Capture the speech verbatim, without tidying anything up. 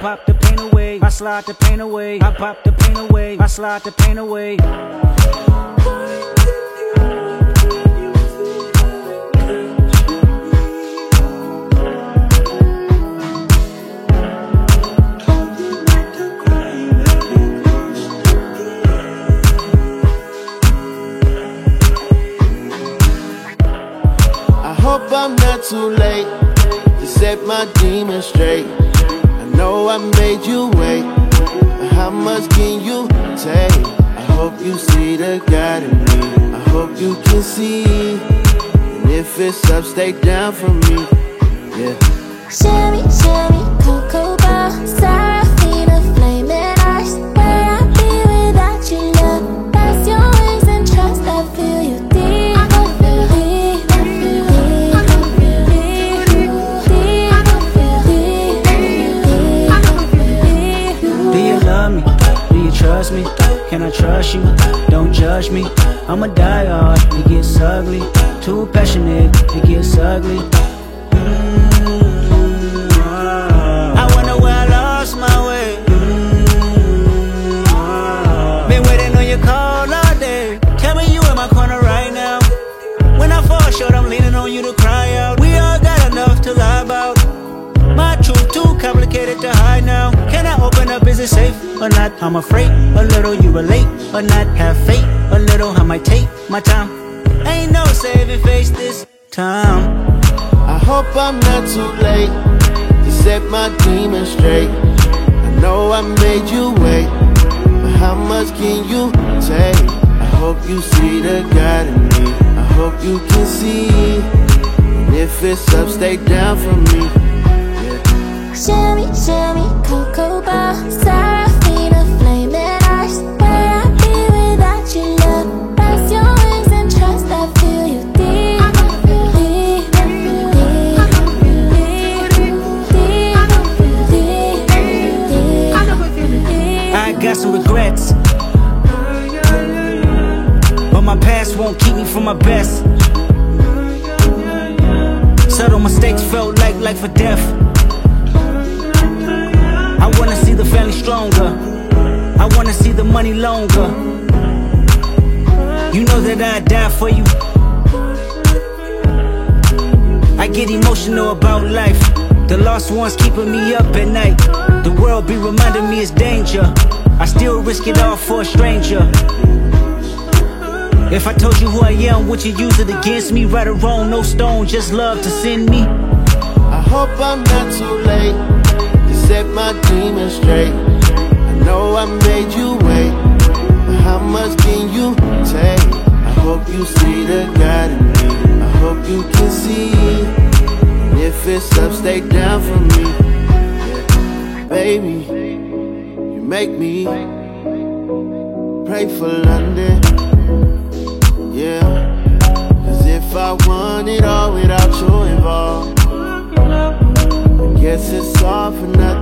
pop the pain away, I slide the pain away. I pop the pain away, I slide the pain away. Hope I'm not too late to set my demons straight. I know I made you wait, but how much can you take? I hope you see the God in me. I hope you can see, and if it's up, stay down for me. Yeah. Shimmy, shimmy, cocoa bar, Serafina, flaming eyes. Where I'd be without you, love. That's your wings and trust. I feel you deep. I feel deep. I feel deep. I feel deep. I feel deep. I feel deep. Do you love me? Do you trust me? Can I trust you? Don't judge me. I'ma die hard. It gets ugly. Too passionate. It gets ugly. Short, I'm leaning on you to cry out. We all got enough to lie about. My truth too complicated to hide now. Can I open up? Is it safe or not? I'm afraid a little you relate or not. Have faith a little. I might take my time. Ain't no saving face this time. I hope I'm not too late to set my demons straight. I know I made you wait, but how much can you take? I hope you see the God in me. I hope you can see, and if it's up, stay down for me. Yeah. Shimmy, shimmy, cocoa bar, Serafina, flaming eyes. Where I'd be without you, love. That's your wings and trust. I feel you deep. I feel deep. I feel deep. I feel deep. I feel deep. I got some regrets, but my past won't keep me from my best. Subtle mistakes felt like life or death. I wanna see the family stronger. I wanna see the money longer. You know that I'd die for you. I get emotional about life. The lost ones keeping me up at night. The world be reminding me it's danger. I still risk it all for a stranger. If I told you who I am, would you use it against me? Right or wrong, no stone, just love to send me. I hope I'm not too late to set my demons straight. I know I made you wait, but how much can you take? I hope you see the God in me. I hope you can see, and if it's up, stay down for me. Yeah. Baby, you make me pray for London. Yeah, cause if I want it all without you involved, I guess it's all for nothing.